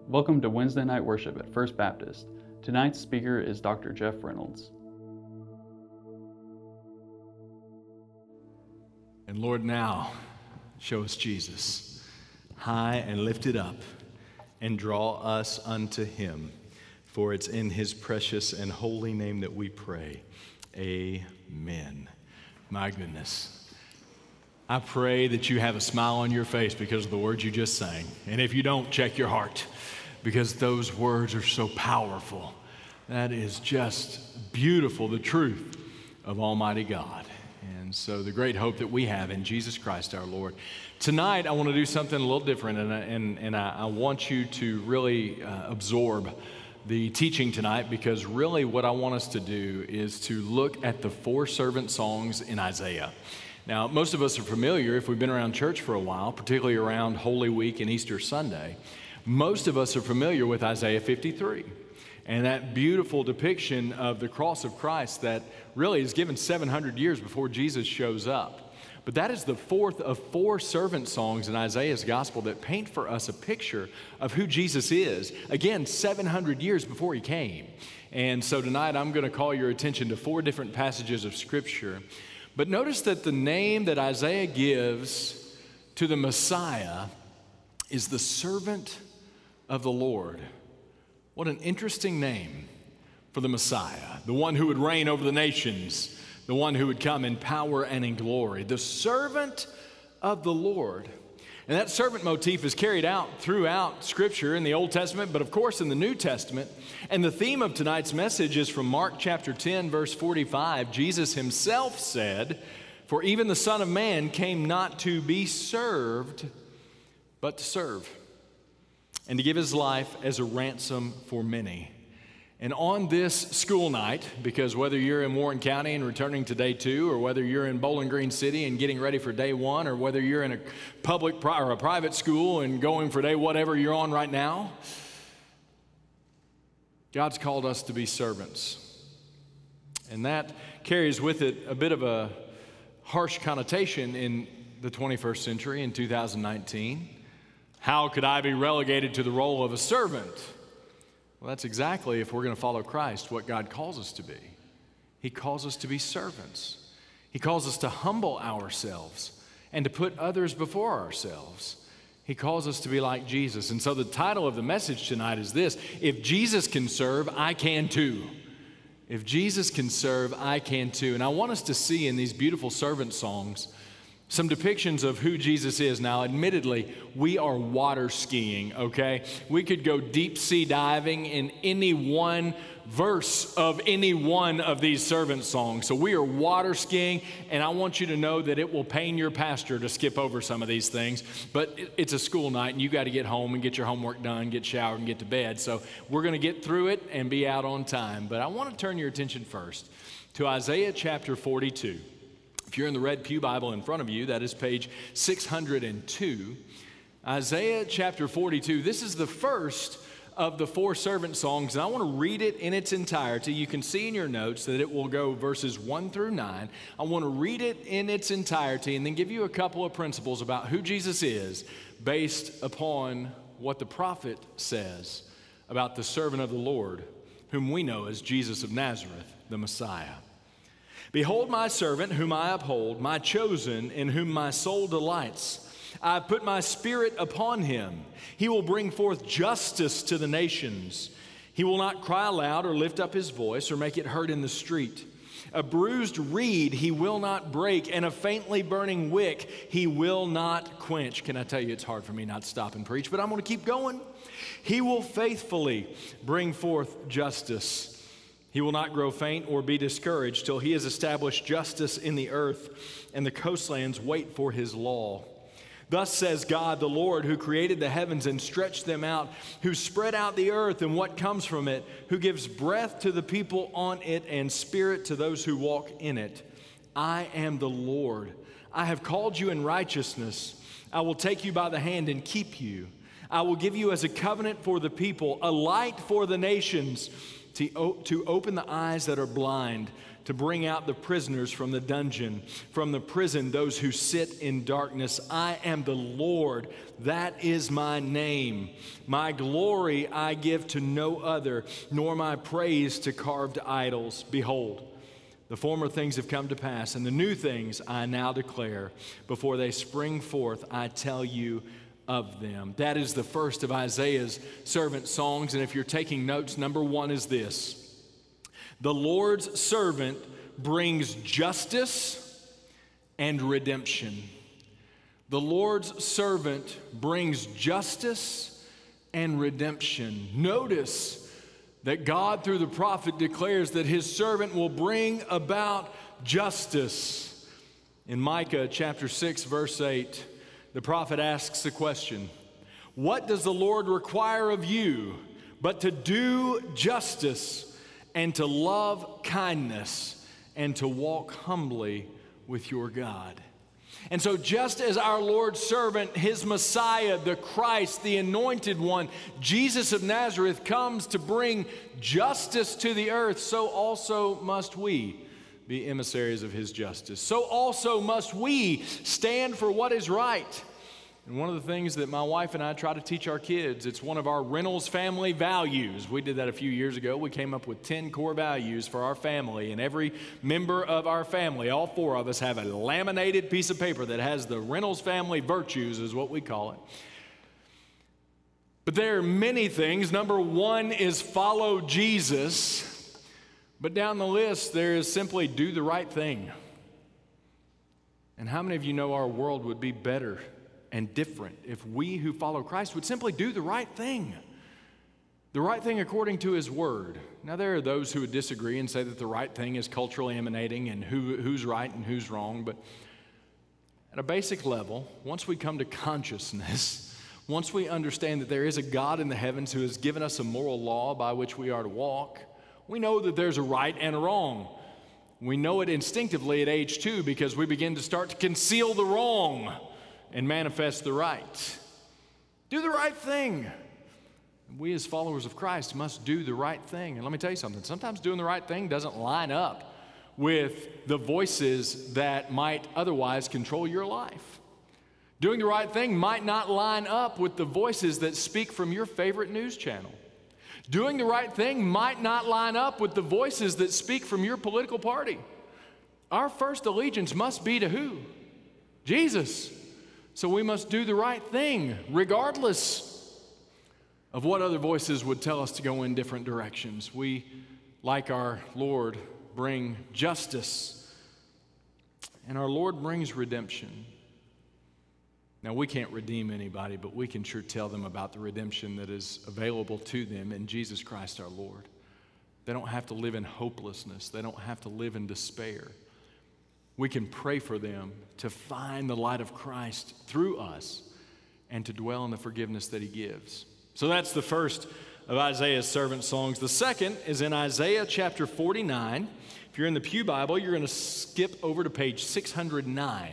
Welcome to Wednesday night worship at First Baptist. Tonight's speaker is Dr. Jeff Reynolds. And Lord, now show us Jesus, high and lifted up, and draw us unto him. For it's in his precious and holy name that we pray. Amen. My goodness. I pray that you have a smile on your face because of the words you just sang. And if you don't, check your heart, because those words are so powerful. That is just beautiful, the truth of Almighty God. And so the great hope that we have in Jesus Christ our Lord. Tonight, I want to do something a little different, and I want you to really absorb the teaching tonight, because really what I want us to do is to look at the four servant songs in Isaiah. Now, most of us are familiar, if we've been around church for a while, particularly around Holy Week and Easter Sunday, most of us are familiar with Isaiah 53 and that beautiful depiction of the cross of Christ that really is given 700 years before Jesus shows up. But that is the fourth of four servant songs in Isaiah's gospel that paint for us a picture of who Jesus is, again, 700 years before he came. And so tonight I'm going to call your attention to four different passages of Scripture. But notice that the name that Isaiah gives to the Messiah is the servant of the Lord. What an interesting name for the Messiah, the one who would reign over the nations, the one who would come in power and in glory, the servant of the Lord. And that servant motif is carried out throughout Scripture in the Old Testament, but of course in the New Testament. And the theme of tonight's message is from Mark chapter 10, verse 45. Jesus himself said, "For even the Son of Man came not to be served, but to serve, and to give his life as a ransom for many." And on this school night, because whether you're in Warren County and returning to day 2, or whether you're in Bowling Green City and getting ready for day 1, or whether you're in a public or a private school and going for day whatever you're on right now, God's called us to be servants. And that carries with it a bit of a harsh connotation in the 21st century, in 2019. How could I be relegated to the role of a servant? Well, that's exactly, if we're going to follow Christ, what God calls us to be. He calls us to be servants. He calls us to humble ourselves and to put others before ourselves. He calls us to be like Jesus. And so the title of the message tonight is this: if Jesus can serve, I can too. If Jesus can serve, I can too. And I want us to see in these beautiful servant songs some depictions of who Jesus is. Now, admittedly, we are water skiing, okay? We could go deep sea diving in any one verse of any one of these servant songs. So we are water skiing, and I want you to know that it will pain your pastor to skip over some of these things, but it's a school night, and you got to get home and get your homework done, get showered, and get to bed. So we're going to get through it and be out on time. But I want to turn your attention first to Isaiah chapter 42. If you're in the Red Pew Bible in front of you, that is page 602. Isaiah chapter 42, this is the first of the four servant songs, and I want to read it in its entirety. You can see in your notes that it will go verses 1 through 9. I want to read it in its entirety and then give you a couple of principles about who Jesus is based upon what the prophet says about the servant of the Lord, whom we know as Jesus of Nazareth, the Messiah. "Behold my servant whom I uphold, my chosen in whom my soul delights. I have put my spirit upon him. He will bring forth justice to the nations. He will not cry aloud or lift up his voice or make it heard in the street. A bruised reed he will not break, and a faintly burning wick he will not quench." Can I tell you, it's hard for me not to stop and preach, but I'm going to keep going. "He will faithfully bring forth justice. He will not grow faint or be discouraged till he has established justice in the earth, and the coastlands wait for his law. Thus says God, the Lord, who created the heavens and stretched them out, who spread out the earth and what comes from it, who gives breath to the people on it and spirit to those who walk in it. I am the Lord. I have called you in righteousness. I will take you by the hand and keep you. I will give you as a covenant for the people, a light for the nations, to open the eyes that are blind, to bring out the prisoners from the dungeon, from the prison, those who sit in darkness. I am the Lord, that is my name. My glory I give to no other, nor my praise to carved idols. Behold, the former things have come to pass, and the new things I now declare. Before they spring forth, I tell you of them. That is the first of Isaiah's servant songs, and if you're taking notes, number one is this. The Lord's servant brings justice and redemption. The Lord's servant brings justice and redemption. Notice that God, through the prophet, declares that his servant will bring about justice. In Micah chapter 6, verse 8, the prophet asks the question, "What does the Lord require of you but to do justice and to love kindness and to walk humbly with your God?" And so just as our Lord's servant, his Messiah, the Christ, the anointed one, Jesus of Nazareth, comes to bring justice to the earth, so also must we be emissaries of his justice. So also must we stand for what is right. And one of the things that my wife and I try to teach our kids, it's one of our Reynolds family values. We did that a few years ago. We came up with 10 core values for our family, and every member of our family, all 4 of us, have a laminated piece of paper that has the Reynolds family virtues, is what we call it. But there are many things. Number 1 is follow Jesus. But down the list, there is simply do the right thing. And how many of you know our world would be better and different if we who follow Christ would simply do the right thing? The right thing according to his word. Now, there are those who would disagree and say that the right thing is culturally emanating and who's right and who's wrong. But at a basic level, once we come to consciousness, once we understand that there is a God in the heavens who has given us a moral law by which we are to walk, we know that there's a right and a wrong. We know it instinctively at age 2 because we begin to start to conceal the wrong and manifest the right. Do the right thing. We as followers of Christ must do the right thing. And let me tell you something. Sometimes doing the right thing doesn't line up with the voices that might otherwise control your life. Doing the right thing might not line up with the voices that speak from your favorite news channel. Doing the right thing might not line up with the voices that speak from your political party. Our first allegiance must be to who? Jesus. So we must do the right thing, regardless of what other voices would tell us to go in different directions. We, like our Lord, bring justice, and our Lord brings redemption. Now, we can't redeem anybody, but we can sure tell them about the redemption that is available to them in Jesus Christ our Lord. They don't have to live in hopelessness. They don't have to live in despair. We can pray for them to find the light of Christ through us and to dwell in the forgiveness that he gives. So that's the first of Isaiah's servant songs. The second is in Isaiah chapter 49. If you're in the Pew Bible, you're going to skip over to page 609.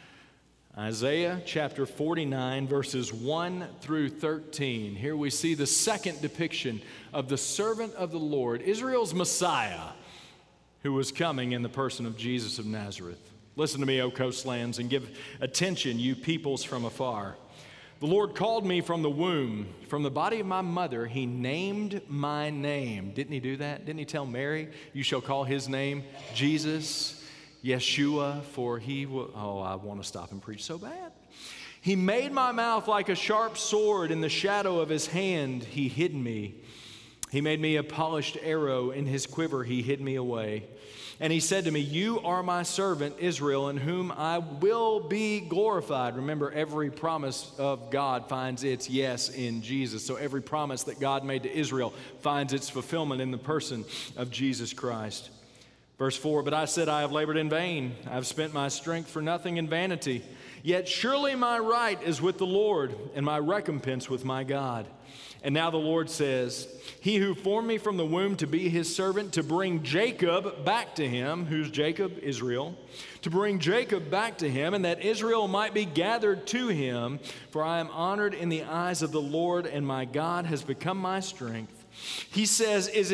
Isaiah chapter 49, verses 1 through 13. Here we see the second depiction of the servant of the Lord, Israel's Messiah, who was coming in the person of Jesus of Nazareth. Listen to me, O coastlands, and give attention, you peoples from afar. The Lord called me from the womb, from the body of my mother. He named my name. Didn't he do that? Didn't he tell Mary, you shall call his name Jesus, Yeshua, for he will... Oh, I want to stop and preach so bad. He made my mouth like a sharp sword. In the shadow of his hand, he hid me. He made me a polished arrow. In his quiver, he hid me away. And he said to me, you are my servant, Israel, in whom I will be glorified. Remember, every promise of God finds its yes in Jesus. So every promise that God made to Israel finds its fulfillment in the person of Jesus Christ. Verse 4, but I said, I have labored in vain. I have spent my strength for nothing in vanity. Yet surely my right is with the Lord, and my recompense with my God. And now the Lord says, he who formed me from the womb to be his servant, to bring Jacob back to him. Who's Jacob? Israel. To bring Jacob back to him, and that Israel might be gathered to him. For I am honored in the eyes of the Lord, and my God has become my strength. He says, is it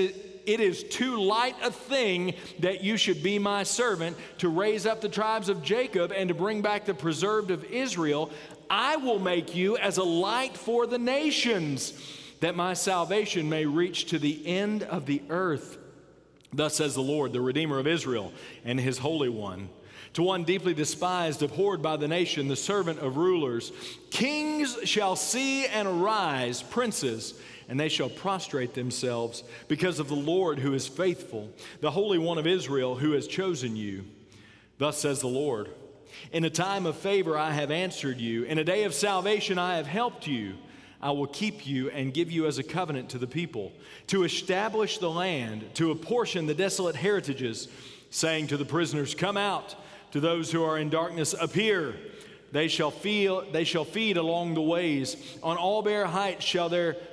it is too light a thing that you should be my servant to raise up the tribes of Jacob and to bring back the preserved of Israel. I will make you as a light for the nations, that my salvation may reach to the end of the earth. Thus says the Lord, the Redeemer of Israel and his Holy One. To one deeply despised, abhorred by the nation, the servant of rulers, kings shall see and arise, princes, and they shall prostrate themselves because of the Lord who is faithful, the Holy One of Israel who has chosen you. Thus says the Lord, in a time of favor I have answered you. In a day of salvation I have helped you. I will keep you and give you as a covenant to the people, to establish the land, to apportion the desolate heritages, saying to the prisoners, come out, to those who are in darkness, appear. They shall feed along the ways. On all bare heights shall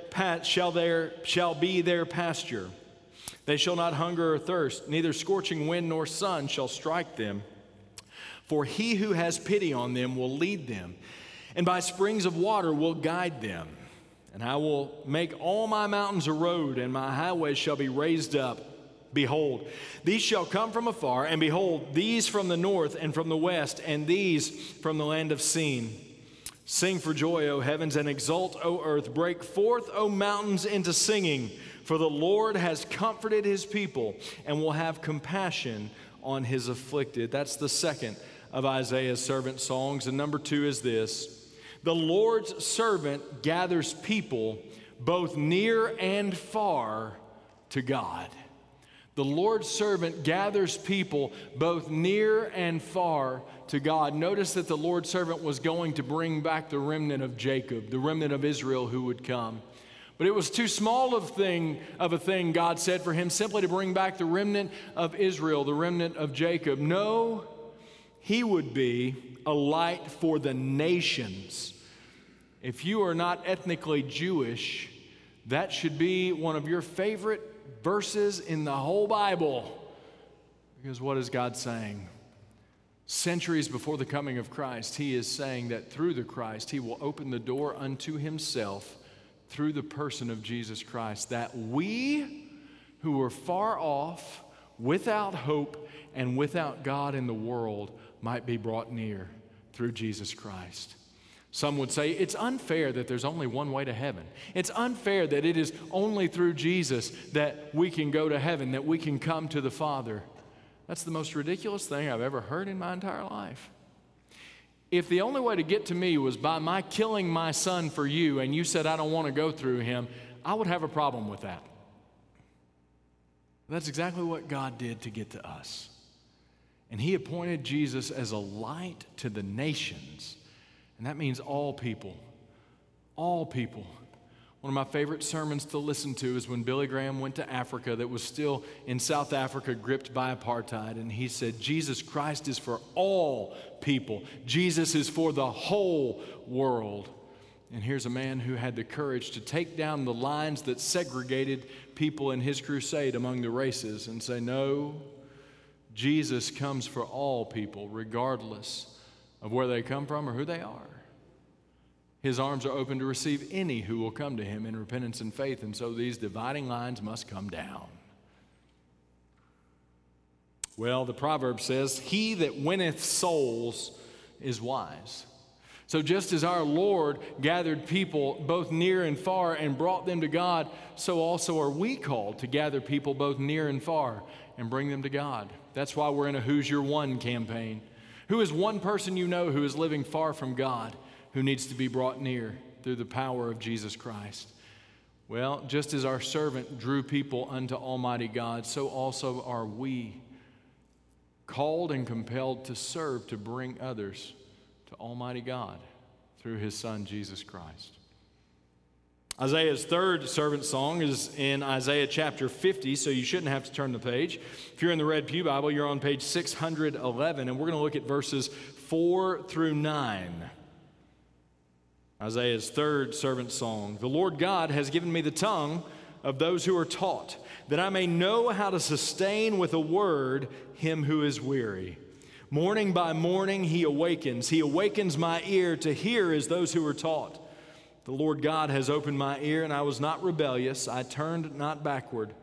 be their pasture. They shall not hunger or thirst, neither scorching wind nor sun shall strike them. For he who has pity on them will lead them, and by springs of water will guide them. And I will make all my mountains a road, and my highways shall be raised up. Behold, these shall come from afar, and behold, these from the north and from the west, and these from the land of Sin. Sing for joy, O heavens, and exult, O earth. Break forth, O mountains, into singing, for the Lord has comforted his people and will have compassion on his afflicted. That's the second of Isaiah's servant songs. And number 2 is this: the Lord's servant gathers people both near and far to God. The Lord's servant gathers people both near and far to God. Notice that the Lord's servant was going to bring back the remnant of Jacob, the remnant of Israel who would come. But it was too small of a thing, God said, for him simply to bring back the remnant of Israel, the remnant of Jacob. No, he would be a light for the nations. If you are not ethnically Jewish, that should be one of your favorite verses in the whole Bible. Because what is God saying? Centuries before the coming of Christ, he is saying that through the Christ, he will open the door unto himself through the person of Jesus Christ, that we who were far off, without hope, and without God in the world might be brought near through Jesus Christ. Some would say it's unfair that there's only one way to heaven. It's unfair that it is only through Jesus that we can go to heaven, that we can come to the Father. That's the most ridiculous thing I've ever heard in my entire life. If the only way to get to me was by my killing my son for you, and you said I don't want to go through him, I would have a problem with that. That's exactly what God did to get to us. And he appointed Jesus as a light to the nations. And that means all people. All people. One of my favorite sermons to listen to is when Billy Graham went to Africa, that was still in South Africa, gripped by apartheid. And he said, Jesus Christ is for all people. Jesus is for the whole world. And here's a man who had the courage to take down the lines that segregated people in his crusade among the races and say, no, Jesus comes for all people, regardless of where they come from or who they are. His arms are open to receive any who will come to him in repentance and faith, and so these dividing lines must come down. Well, the proverb says, he that winneth souls is wise. So just as our Lord gathered people both near and far and brought them to God, so also are we called to gather people both near and far and bring them to God. That's why we're in a Who's Your One campaign. Who is one person you know who is living far from God, who needs to be brought near through the power of Jesus Christ? Well, just as our servant drew people unto Almighty God, so also are we called and compelled to serve, to bring others to Almighty God through his Son, Jesus Christ. Isaiah's third servant song is in Isaiah chapter 50, so you shouldn't have to turn the page. If you're in the Red Pew Bible, you're on page 611, and we're going to look at verses 4 through 9. Isaiah's third servant song. The Lord God has given me the tongue of those who are taught, that I may know how to sustain with a word him who is weary. Morning by morning he awakens. He awakens my ear to hear as those who are taught. The Lord God has opened my ear, and I was not rebellious. I turned not backward.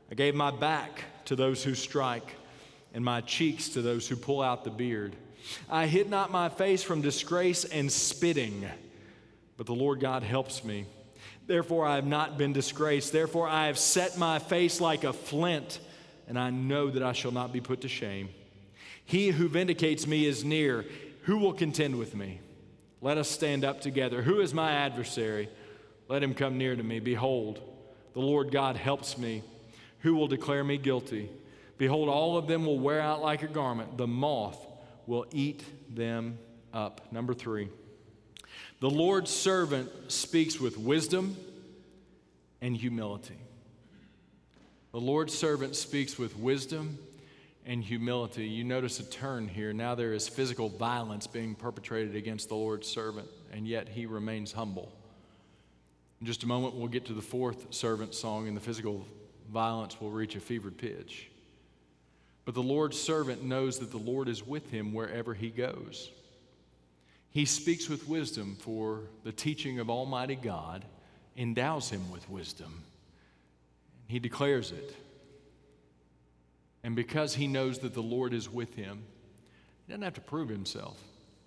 I gave my back to those who strike, and my cheeks to those who pull out the beard. I hid not my face from disgrace and spitting, but the Lord God helps me. Therefore I have not been disgraced. Therefore I have set my face like a flint, and I know that I shall not be put to shame. He who vindicates me is near. Who will contend with me? Let us stand up together. Who is my adversary? Let him come near to me. Behold, the Lord God helps me. Who will declare me guilty? Behold, all of them will wear out like a garment. The moth will eat them up. Number 3, the Lord's servant speaks with wisdom and humility. The Lord's servant speaks with wisdom and humility. You notice a turn here. Now there is physical violence being perpetrated against the Lord's servant, and yet he remains humble. In just a moment, we'll get to the 4th servant song, and the physical violence will reach a fevered pitch. But the Lord's servant knows that the Lord is with him wherever he goes. He speaks with wisdom, for the teaching of Almighty God endows him with wisdom. He declares it. And because he knows that the Lord is with him, he doesn't have to prove himself.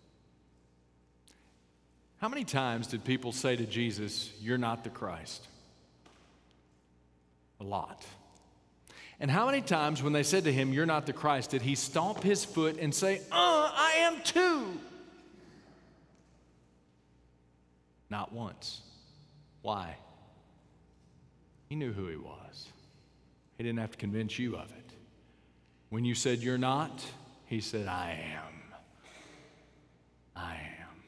How many times did people say to Jesus, "You're not the Christ"? A lot. And how many times when they said to him, "You're not the Christ," did he stomp his foot and say, "I am too"? Not once. Why? He knew who he was. He didn't have to convince you of it. When you said, "You're not," he said, "I am. I am."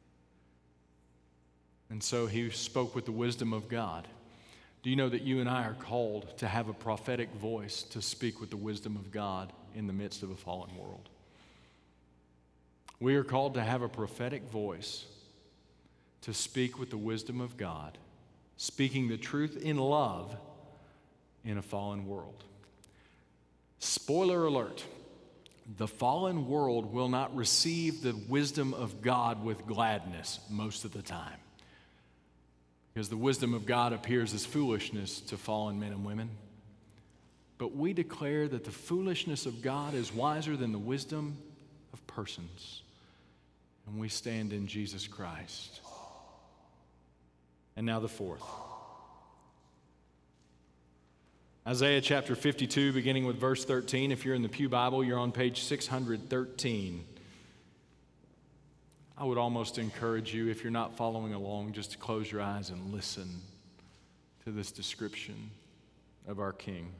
And so he spoke with the wisdom of God. Do you know that you and I are called to have a prophetic voice to speak with the wisdom of God in the midst of a fallen world? We are called to have a prophetic voice to speak with the wisdom of God, speaking the truth in love in a fallen world. Spoiler alert, the fallen world will not receive the wisdom of God with gladness most of the time, because the wisdom of God appears as foolishness to fallen men and women. But we declare that the foolishness of God is wiser than the wisdom of persons, and we stand in Jesus Christ. And now the 4th. Isaiah chapter 52, beginning with verse 13. If you're in the Pew Bible, you're on page 613. I would almost encourage you, if you're not following along, just to close your eyes and listen to this description of our King.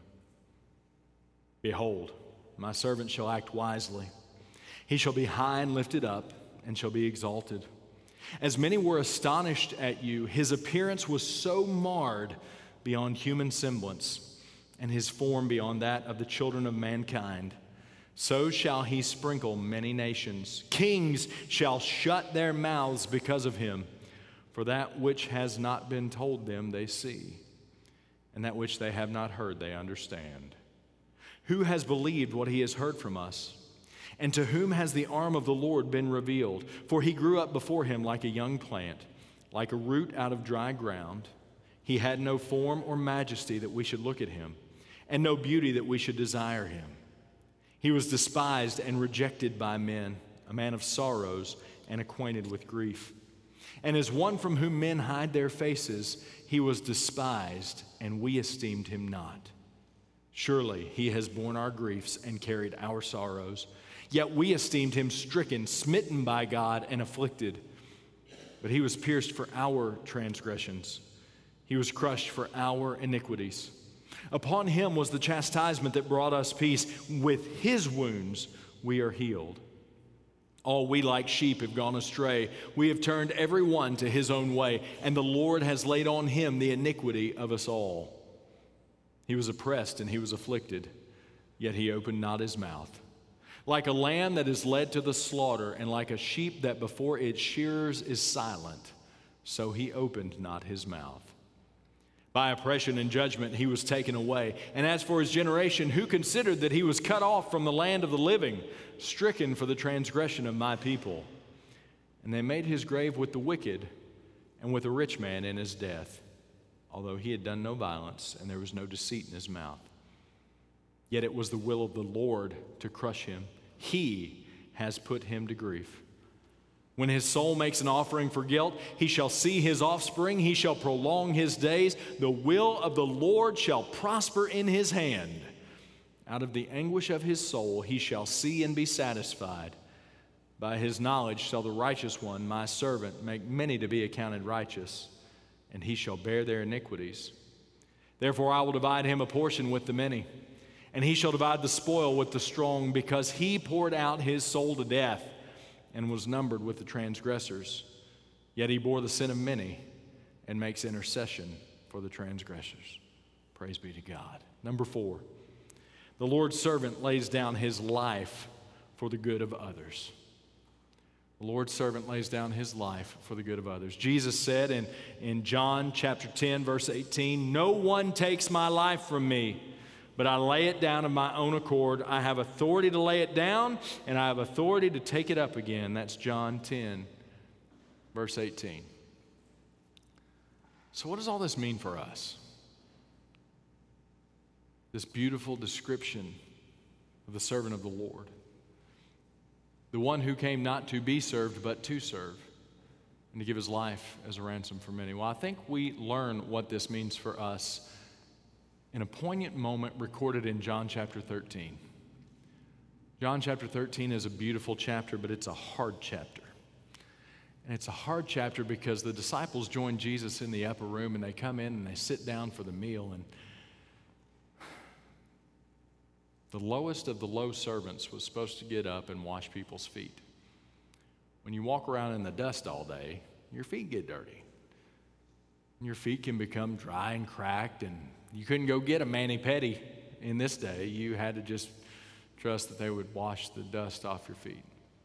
Behold, my servant shall act wisely. He shall be high and lifted up, and shall be exalted. As many were astonished at you, his appearance was so marred beyond human semblance, and his form beyond that of the children of mankind. So shall he sprinkle many nations. Kings shall shut their mouths because of him. For that which has not been told them they see, and that which they have not heard they understand. Who has believed what he has heard from us? And to whom has the arm of the Lord been revealed? For he grew up before him like a young plant, like a root out of dry ground. He had no form or majesty that we should look at him, and no beauty that we should desire him. He was despised and rejected by men, a man of sorrows and acquainted with grief. And as one from whom men hide their faces, he was despised, and we esteemed him not. Surely he has borne our griefs and carried our sorrows. Yet we esteemed him stricken, smitten by God, and afflicted. But he was pierced for our transgressions. He was crushed for our iniquities. Upon him was the chastisement that brought us peace. With his wounds we are healed. All we like sheep have gone astray. We have turned every one to his own way, and the Lord has laid on him the iniquity of us all. He was oppressed and he was afflicted, yet he opened not his mouth. Like a lamb that is led to the slaughter, and like a sheep that before its shearers is silent, so he opened not his mouth. By oppression and judgment he was taken away. And as for his generation, who considered that he was cut off from the land of the living, stricken for the transgression of my people? And they made his grave with the wicked and with a rich man in his death, although he had done no violence and there was no deceit in his mouth. Yet it was the will of the Lord to crush him. He has put him to grief. When his soul makes an offering for guilt, he shall see his offspring. He shall prolong his days. The will of the Lord shall prosper in his hand. Out of the anguish of his soul he shall see and be satisfied. By his knowledge shall the righteous one, my servant, make many to be accounted righteous, and he shall bear their iniquities. Therefore I will divide him a portion with the many, and he shall divide the spoil with the strong, because he poured out his soul to death and was numbered with the transgressors. Yet he bore the sin of many and makes intercession for the transgressors. Praise be to God. Number 4, the Lord's servant lays down his life for the good of others. The Lord's servant lays down his life for the good of others. Jesus said in John chapter 10, verse 18, "No one takes my life from me, but I lay it down of my own accord. I have authority to lay it down, and I have authority to take it up again." That's John 10, verse 18. So what does all this mean for us? This beautiful description of the servant of the Lord. The one who came not to be served, but to serve, and to give his life as a ransom for many. Well, I think we learn what this means for us in a poignant moment recorded in John chapter 13. John chapter 13 is a beautiful chapter, but it's a hard chapter. And it's a hard chapter because the disciples join Jesus in the upper room, and they come in and they sit down for the meal, and the lowest of the low servants was supposed to get up and wash people's feet. When you walk around in the dust all day, your feet get dirty. Your feet can become dry and cracked, and you couldn't go get a mani-pedi in this day. You had to just trust that they would wash the dust off your feet.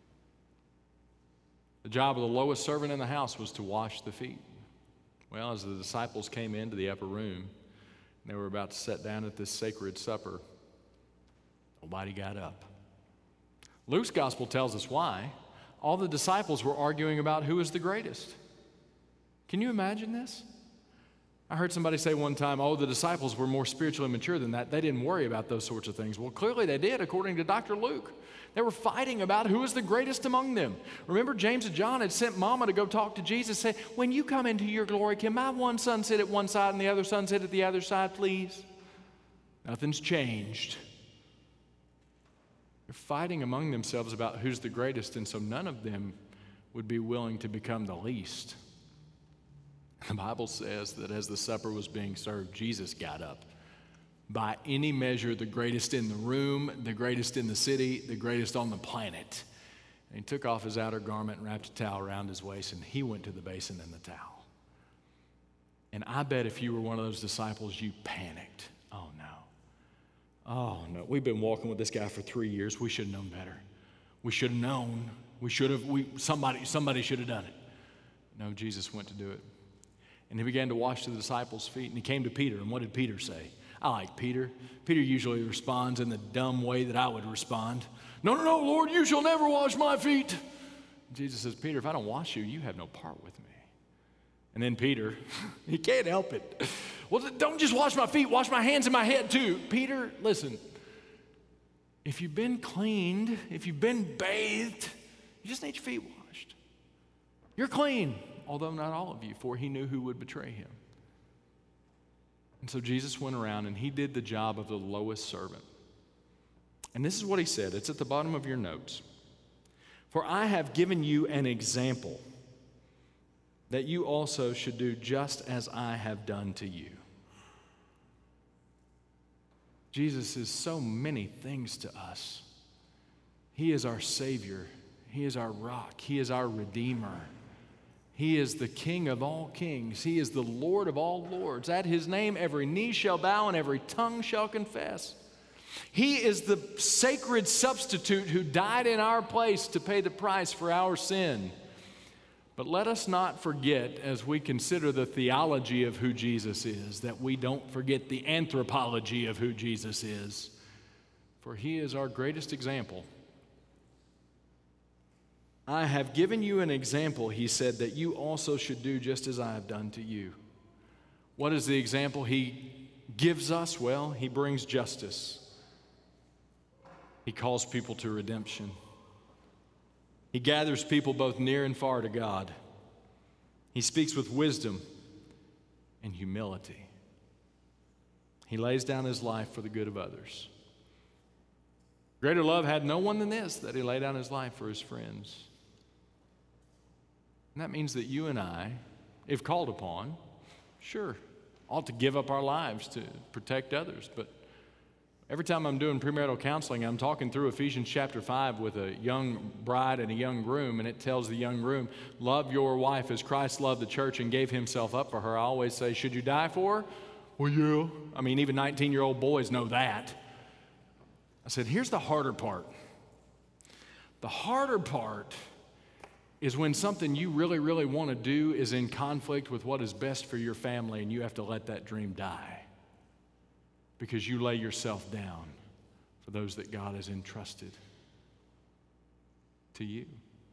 The job of the lowest servant in the house was to wash the feet. Well, as the disciples came into the upper room, and they were about to sit down at this sacred supper, nobody got up. Luke's gospel tells us why. All the disciples were arguing about who was the greatest. Can you imagine this? I heard somebody say one time, oh, the disciples were more spiritually mature than that. They didn't worry about those sorts of things. Well, clearly they did, according to Dr. Luke. They were fighting about who was the greatest among them. Remember, James and John had sent Mama to go talk to Jesus, say, when you come into your glory, can my one son sit at one side and the other son sit at the other side, please? Nothing's changed. They're fighting among themselves about who's the greatest, and so none of them would be willing to become the least. The Bible says that as the supper was being served, Jesus got up. By any measure, the greatest in the room, the greatest in the city, the greatest on the planet. And he took off his outer garment and wrapped a towel around his waist, and he went to the basin in the towel. And I bet if you were one of those disciples, you panicked. Oh, no. Oh, no. We've been walking with this guy for 3 years. We should have known better. We should have known. Somebody should have done it. No, Jesus went to do it. And he began to wash the disciples' feet. And he came to Peter. And what did Peter say? I like Peter. Peter usually responds in the dumb way that I would respond. No, Lord, you shall never wash my feet. Jesus says, Peter, if I don't wash you, you have no part with me. And then Peter, he can't help it. Well, don't just wash my feet, wash my hands and my head too. Peter, listen, if you've been cleaned, if you've been bathed, you just need your feet washed. You're clean, although not all of you, for he knew who would betray him. And so Jesus went around and he did the job of the lowest servant. And this is what he said. It's at the bottom of your notes. For I have given you an example that you also should do just as I have done to you. Jesus is so many things to us. He is our Savior. He is our rock. He is our Redeemer. He is the King of all kings. He is the Lord of all lords. At his name, every knee shall bow and every tongue shall confess. He is the sacred substitute who died in our place to pay the price for our sin. But let us not forget, as we consider the theology of who Jesus is, that we don't forget the anthropology of who Jesus is. For he is our greatest example. I have given you an example, he said, that you also should do just as I have done to you. What is the example he gives us? Well, he brings justice. He calls people to redemption. He gathers people both near and far to God. He speaks with wisdom and humility. He lays down his life for the good of others. Greater love had no one than this, that he laid down his life for his friends. And that means that you and I, if called upon, sure, ought to give up our lives to protect others. But every time I'm doing premarital counseling, I'm talking through Ephesians chapter 5 with a young bride and a young groom, and it tells the young groom, love your wife as Christ loved the church and gave himself up for her. I always say, should you die for her? Well, yeah. I mean, even 19-year-old boys know that. I said, here's the harder part. The harder part is when something you really, really want to do is in conflict with what is best for your family, and you have to let that dream die because you lay yourself down for those that God has entrusted to you.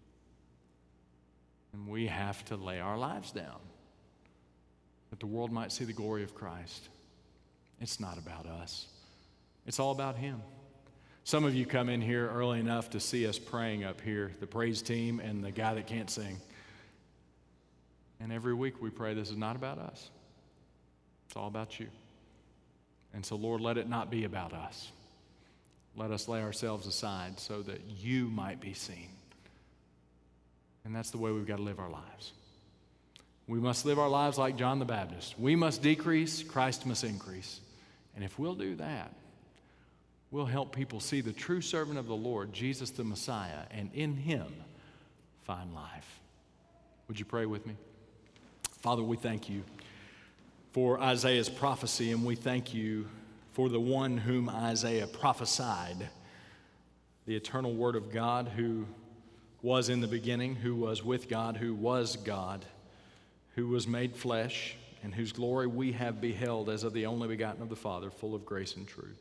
And we have to lay our lives down that the world might see the glory of Christ. It's not about us. It's all about him. Some of you come in here early enough to see us praying up here, the praise team and the guy that can't sing. And every week we pray, this is not about us. It's all about you. And so, Lord, let it not be about us. Let us lay ourselves aside so that you might be seen. And that's the way we've got to live our lives. We must live our lives like John the Baptist. We must decrease, Christ must increase. And if we'll do that, we'll help people see the true servant of the Lord, Jesus the Messiah, and in him find life. Would you pray with me? Father, we thank you for Isaiah's prophecy, and we thank you for the one whom Isaiah prophesied, the eternal Word of God who was in the beginning, who was with God, who was God, who was made flesh, and whose glory we have beheld as of the only begotten of the Father, full of grace and truth.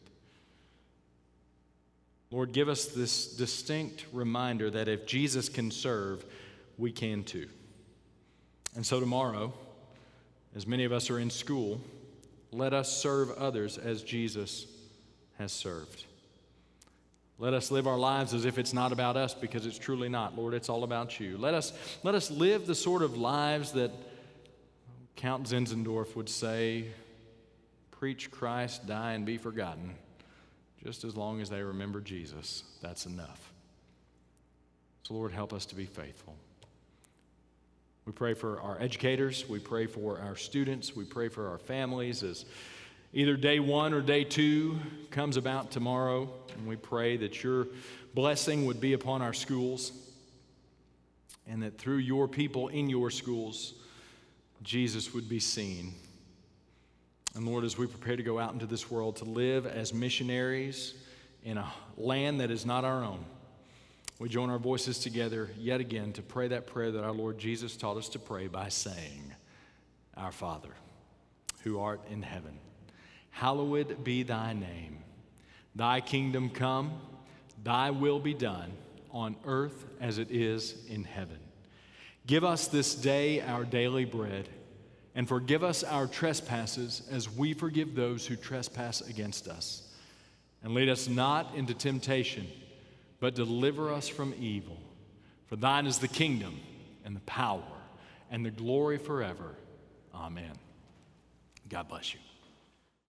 Lord, give us this distinct reminder that if Jesus can serve, we can too. And so tomorrow, as many of us are in school, let us serve others as Jesus has served. Let us live our lives as if it's not about us, because it's truly not. Lord, it's all about you. Let us live the sort of lives that Count Zinzendorf would say, preach Christ, die, and be forgotten. Just as long as they remember Jesus, that's enough. So, Lord, help us to be faithful. We pray for our educators. We pray for our students. We pray for our families as either day one or day two comes about tomorrow. And we pray that your blessing would be upon our schools, and that through your people in your schools, Jesus would be seen. And Lord, as we prepare to go out into this world to live as missionaries in a land that is not our own, we join our voices together yet again to pray that prayer that our Lord Jesus taught us to pray by saying, Our Father, who art in heaven, hallowed be thy name. Thy kingdom come, thy will be done on earth as it is in heaven. Give us this day our daily bread, and forgive us our trespasses as we forgive those who trespass against us. And lead us not into temptation, but deliver us from evil. For thine is the kingdom and the power and the glory forever. Amen. God bless you.